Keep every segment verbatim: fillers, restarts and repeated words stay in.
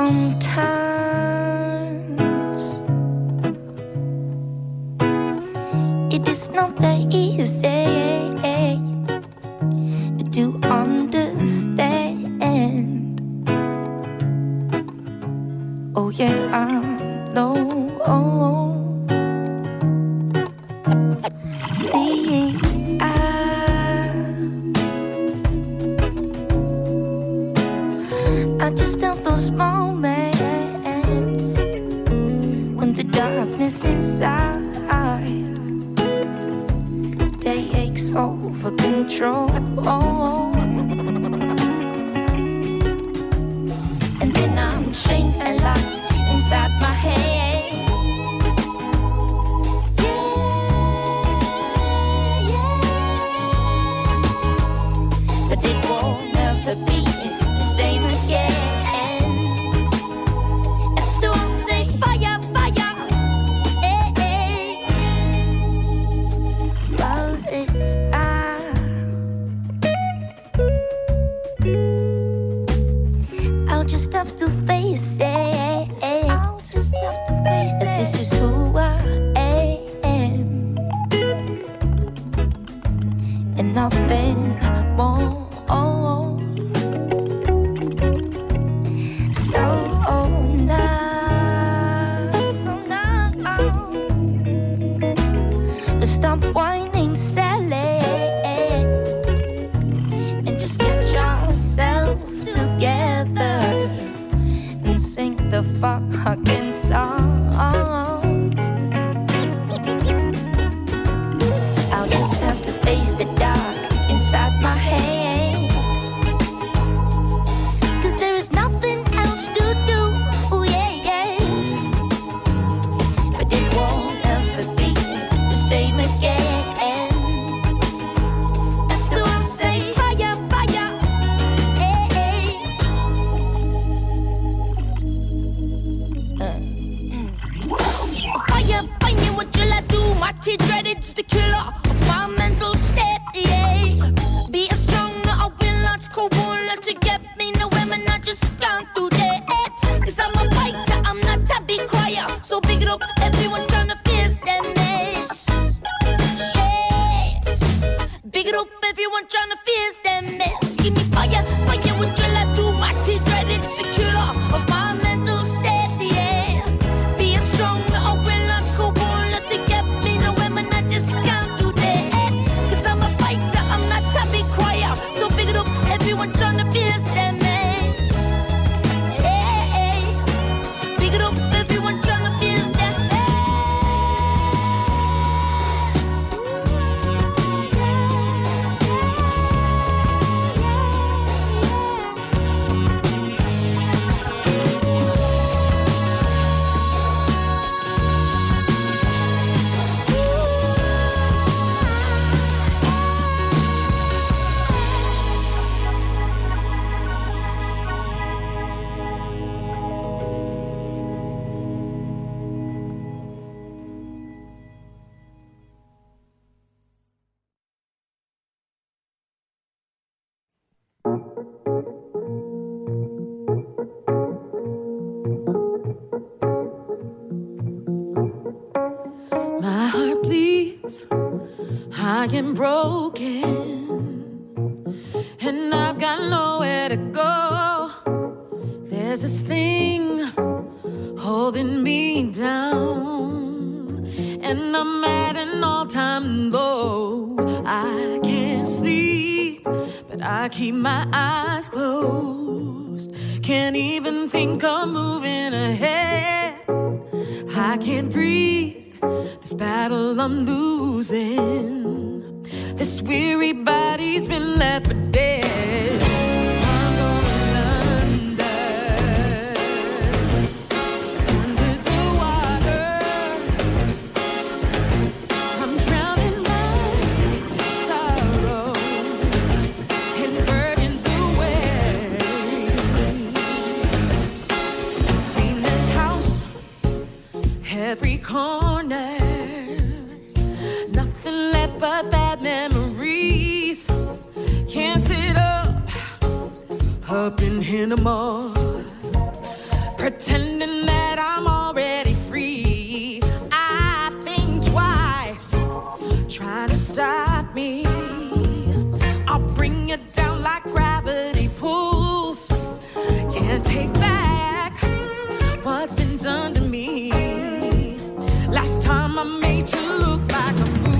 sometimes it is not that easy to understand. Oh yeah, I know. See, I I just have those moments when the darkness inside takes over control, and then I'm chained and locked inside my head. Yeah, yeah. But it will never be the same again. After I say fire, fire, eh, eh. Well, it's I. I'll just have to face it. I'll just have to face it. This is who I am, and nothing more. So now, so now, stop whining, Sally, and just get yourself together and sing the fucking song. I'll just have to face the dark inside my head, 'cause there is nothing else to do. Ooh, yeah, yeah. But it won't ever be the same again. After I say fire, fire, eh, eh. Uh. Fire, fire, what will I do? My T-dreaded's the killer of my mental state, yeah. Be a strong, I will not cool to get me no women, I just can't do that. 'Cause I'm a fighter, I'm not a big crier. So big it up, everyone tryna face them mess. Yes. Big it up, everyone tryna face them mess. Give me fire, fire, what will I do? My T-dreaded's the killer of my mental state, yeah. Be a strong, I will not cool to get me no women, I just can't do that. 'Cause I'm a fighter, I'm not a big crier. So big it up, everyone tryna face them mess. Hey, hey. Big it up, everyone tryna face them My heart bleeds, I am broken, and I've got nowhere to go. There's this thing holding me down, and I'm at an all-time low. I can't sleep, but I keep my eyes closed. Can't even think of moving ahead. I can't breathe, this battle I'm losing. This weary body's been left for dead. I'm going under, under the water. I'm drowning my sorrows and burdens away. Clean this house, every corner. Nothing left but bad memories. Can't sit up, up in here no more. pretending that I'm already free. I think twice, trying to stop me. I'll bring you down like gravity pulls. Can't take back what's been done to me. Last time I made you look like a fool.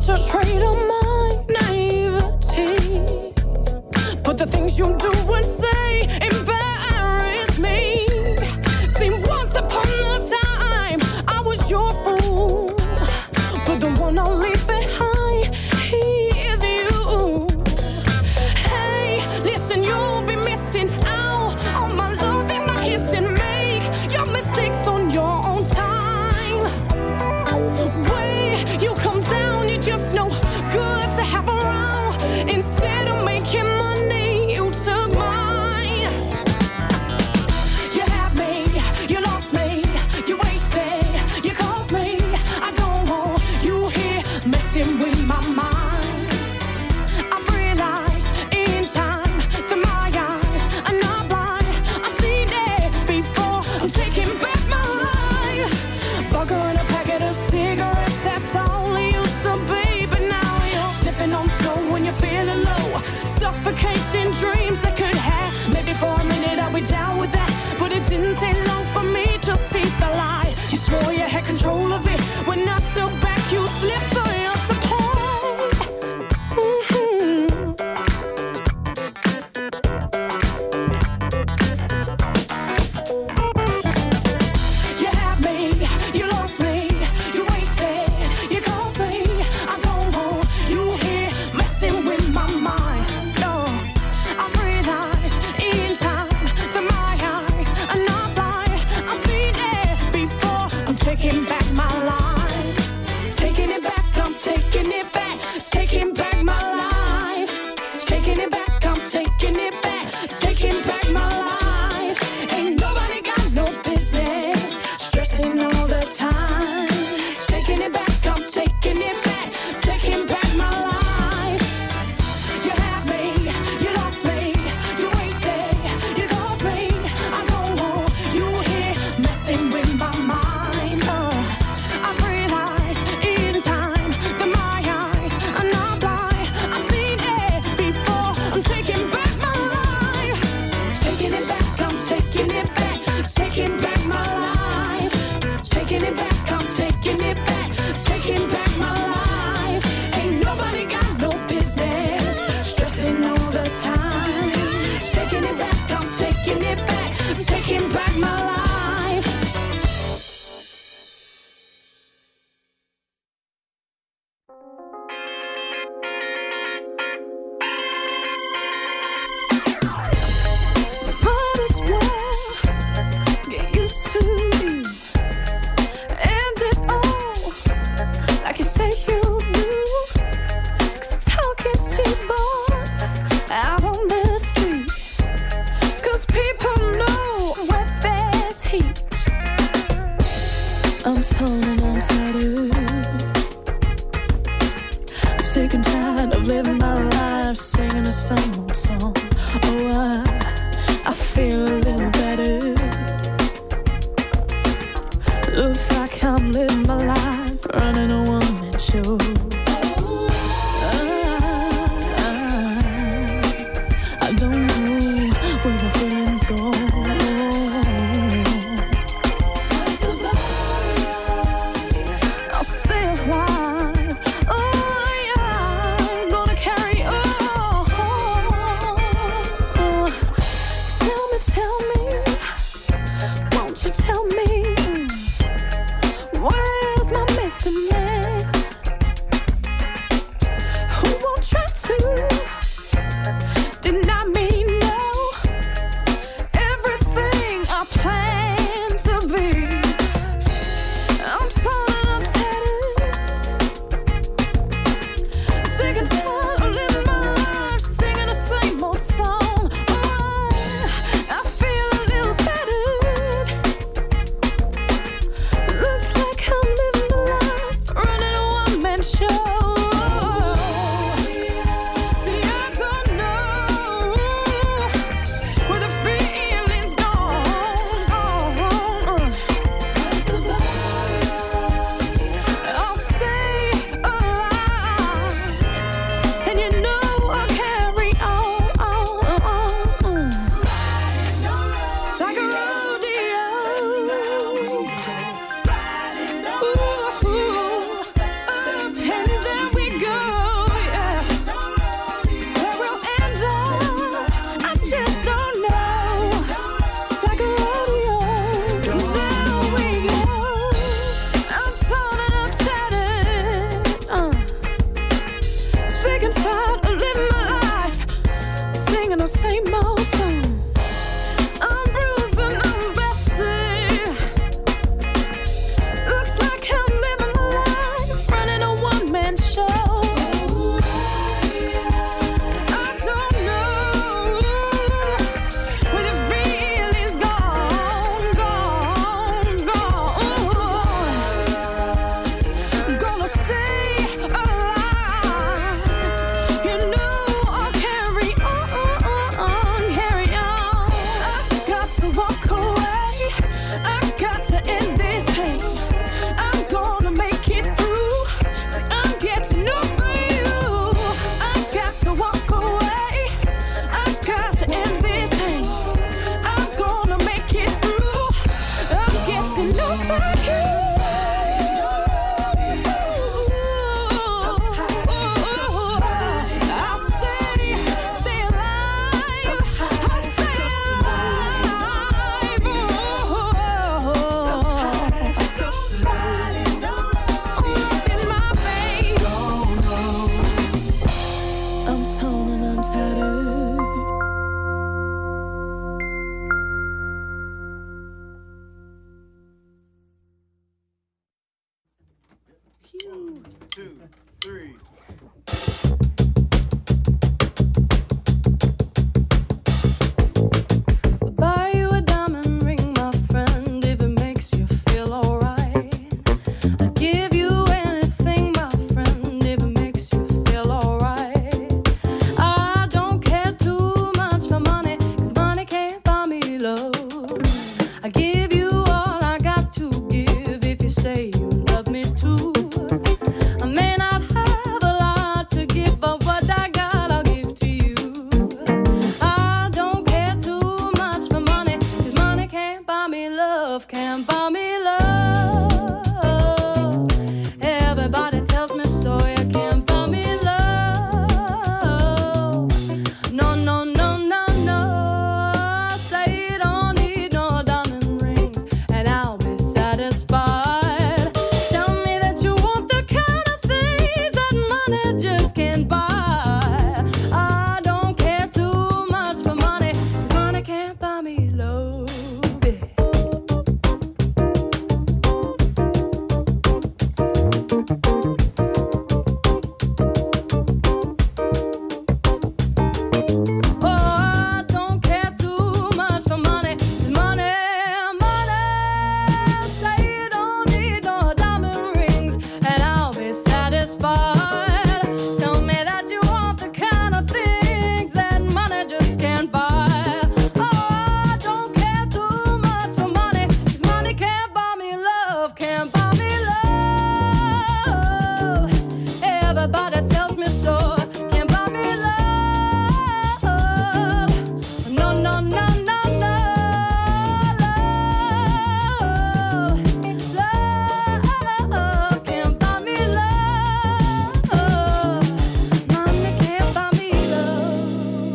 such a trait of my naivety. But the things you do and say embarrass me. See, once upon a time, I was your fool. But the one I'll leave behind, he is you. Hey, listen, you'll be missing out on my love and my kissing. Make your mistakes on your own time. Way you come down, you're just no good to have around. Instead of making money, you took mine. You had me, you lost me, you wasted, you caused me. I don't want you here messing with my mind. I've realized in time that my eyes are not blind. I've seen it before, I'm taking back my life. Vodka and a packet of cigarettes, that's all I used to be. But now you're sniffing on snow when you're feeling low, suffocating dreams that could have. Maybe for a minute I'll be down with that, but it didn't take long for me to see the light. You swore you had control of it. When I stood back, you slipped on your supply. Mm-hmm. You had me, you lost me, you wasted, you caused me. I don't want you here messing with my mind. No, I realized in time that my eyes are not blind. I've seen it before, I'm taking back my life. Taking it back, I'm taking it back. Taking back my life. Taking it back, I'm taking it back. Taking back my life. Ain't nobody got no business stressing all the time. Taking it back, I'm taking it back. Taking back my life. You had me, you lost me, you wasted, you caused me. I don't want you here messing with my mind. Uh, I realized in time that my eyes are not blind. I've seen it before, I'm taking back my life. Taking it back, I'm taking it back. Taking back my life. Taking it back, I'm taking it back. Taking back my life. Ain't nobody got no business stressing all the time. Taking it back, I'm taking it back. Taking back my life. Might as well get used to you. End it all like you say you do. 'Cause talk is cheaper out on the street. 'Cause people know where there's heat. I'm torn and I'm tattered. Sick and tired of living my life singing the same old song. Oh, I, I feel a little better. Looks like I'm living my life running a one-man show. I, I don't know where the feelings go. I'll stay alive. Oh, yeah, I'm gonna carry on. Uh, tell me, tell me, won't you tell me, where's my Mister Man? Who won't try to deny me now everything I plan to be? I'm torn and I'm tattered. Sick and tired of living my life singing the same old song. Oh, I feel a little better. two, three. Buy you a diamond ring, my friend, if it makes you feel alright. I'd give you anything, my friend, if it makes you feel alright. I don't care too much for money, 'cause money can't buy me love. I give you all I got to give if you say you love me too. I may not have a lot to give, but what I got I'll give to you. I don't care too much for money, 'cause money can't buy me love, can't buy me love. Everybody tells me so, you can't buy me love. No, no, no, no, no. Say you don't need no diamond rings and I'll be satisfied. Tell me that you want the kind of things that money just can't buy. I don't care too much for money, 'cause money can't buy me love. Oh, I don't care too much for money, 'cause money, money. Say you don't need no diamond rings and I'll be satisfied. Tell me that you want the kind of things that money just can't buy. Oh, I don't care too much for money, 'cause money can't buy me love, can't buy me love. Everybody tells me so, can't buy me love. No, no, no, no, no. Love, love can't buy me love. Money can't buy me love.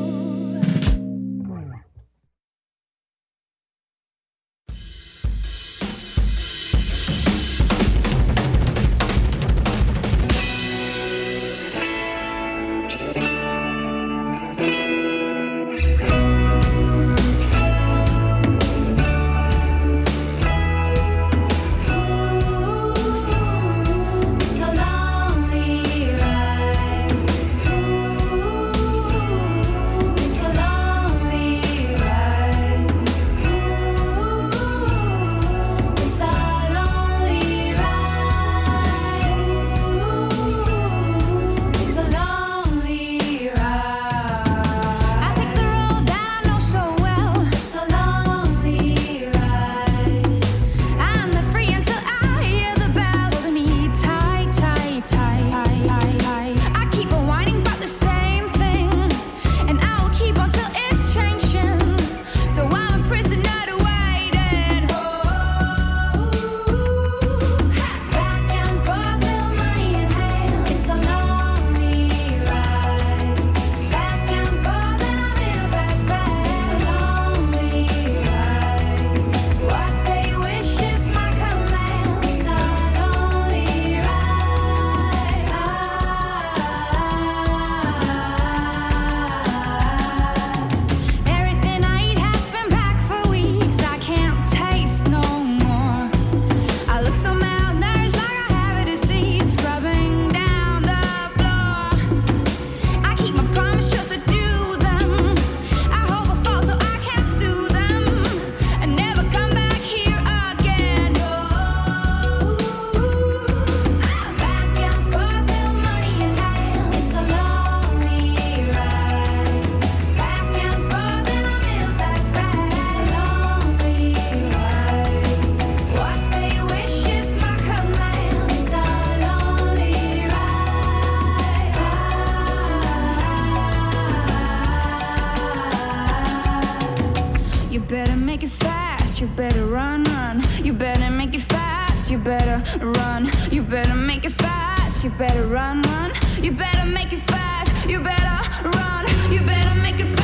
It's a lonely ride. Ooh, it's a lonely ride. Ooh, it's a lonely ride. Ooh, it's a lonely ride. I take the road that I know so well. It's a lonely ride. I'm not free until I hear the bell holding me tight, tight, tight. I keep on whining about the same thing, and I will keep on till it's changing. So I'm a prisoner to waiting. Back and forth till money in hand. It's a lonely ride. Back and forth and I'm in a bad spot. It's a lonely ride. What they wish is my command. It's a lonely ride. Everything I eat has been back for weeks. I can't taste no more. I look so malnourished, like I have a disease, scrubbing down the floor. I keep my promise just to do them. I hope I fall so I can sue them and never come back here again. Back and forth till money in hand. It's a lonely ride. Back and forth and I'm ill, that's right. It's a lonely ride. What they wish is my command. It's a lonely ride. You better make it fast, you better run, run. You better make it fast, you better run. You better make it fast, you better run, run. You better make it fast, you better run. You better make it fast.